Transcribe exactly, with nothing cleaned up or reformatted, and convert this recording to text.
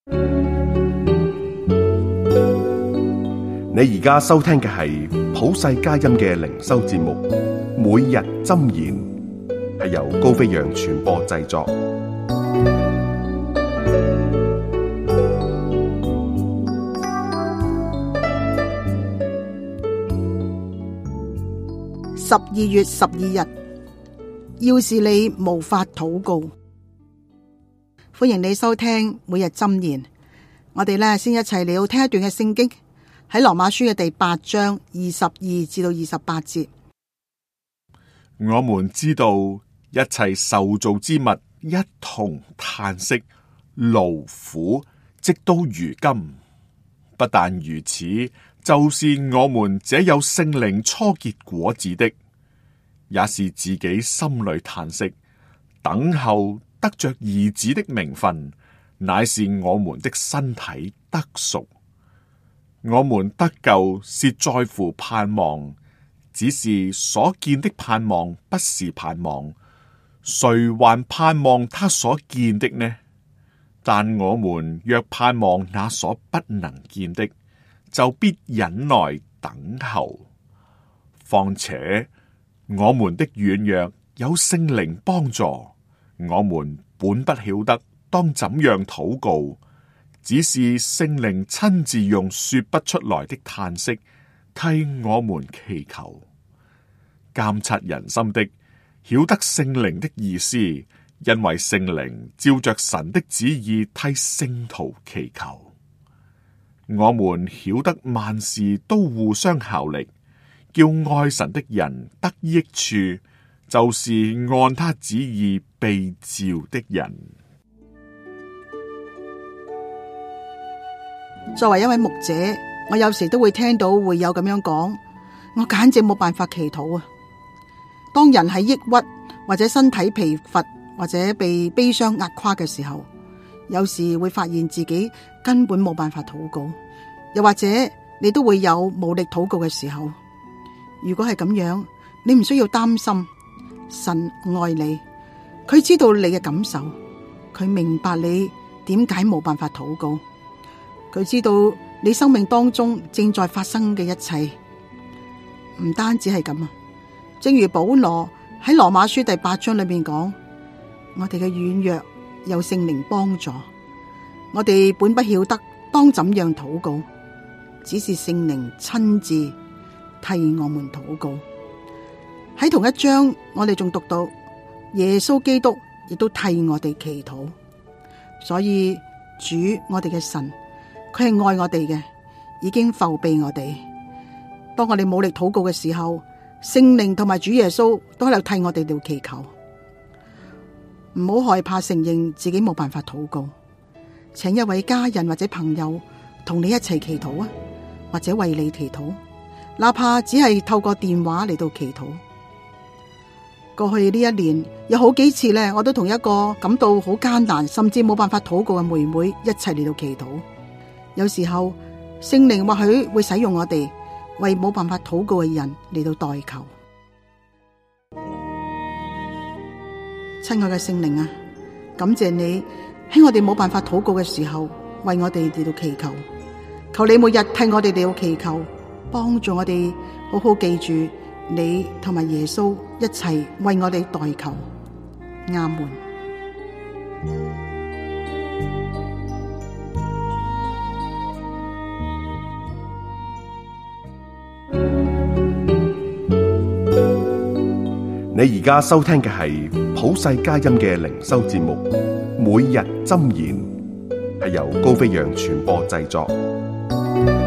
你而家收聽嘅係普世佳音嘅靈修節目，每日箴言，係由高飛揚傳播製作。 十二月十二日，要是你無法禱告。歡迎你收聽每日箴言。我哋呢先一齊嚟到聽一段嘅聖經，喺羅馬書嘅第八章二十二至到二十八節。 我們知道一切受造之物一同嘆息勞苦，直到如今。不但如此，就是我們這有聖靈初結果子的，也是自己心裏嘆息，等候得着兒子的名分，乃是我們的身體得贖。我們得救是在乎盼望，只是所見的盼望不是盼望，誰還盼望他所見的呢？但我們若盼望那所不能見的，就必忍耐等候。況且我們的軟弱有聖靈幫助，我們本不曉得當怎樣禱告，只是聖靈親自用說不出來的嘆息替我們祈求。監察人心的曉得聖靈的意思，因為聖靈照着神的旨意替聖徒祈求。我們曉得萬事都互相效力，叫愛神的人得益處，就是按他旨意被召的人。 作為一位牧者，我有時都會聽到會友咁樣講，我簡直冇辦法祈禱啊！當人喺抑鬱或者身體疲乏或者被悲傷壓垮嘅時候，有時會發現自己根本冇辦法禱告，又或者你都會有無力禱告嘅時候。如果係咁樣，你唔需要擔心，神愛你，佢知道你嘅感受，佢明白你點解冇辦法禱告，佢知道你生命當中正在發生嘅一切。唔單止係咁啊，正如保羅喺羅馬書第八章裏面講，我哋嘅軟弱有聖靈幫助，我哋本不曉得當怎樣禱告，只是聖靈親自替我們禱告。喺同一章，我哋仲讀到耶穌基督亦都替我哋祈禱。所以主我哋嘅神，佢係愛我哋嘅，已經覆庇我哋。當我哋冇力禱告嘅時候，聖靈同埋主耶穌都喺度替我哋嚟祈求。唔好害怕承認自己冇辦法禱告，請一位家人或者朋友同你一齊祈禱啊，或者為你祈禱，哪怕只係透過電話嚟到祈禱。過去呢一年有好幾次咧，我都同一個感到好艱難甚至冇辦法禱告嘅妹妹一齊嚟到祈禱。有時候聖靈或許會使用我哋為冇辦法禱告嘅人嚟到代求。親愛嘅聖靈啊，感謝你喺我哋冇辦法禱告嘅時候為我哋嚟到祈求，求你每日替我哋嚟到祈求，幫助我哋好好記住你同埋耶穌一齊為我哋代求。阿門。 你而家收聽嘅係普世佳音嘅靈修節目，每日箴言，係由高飛揚傳播製作。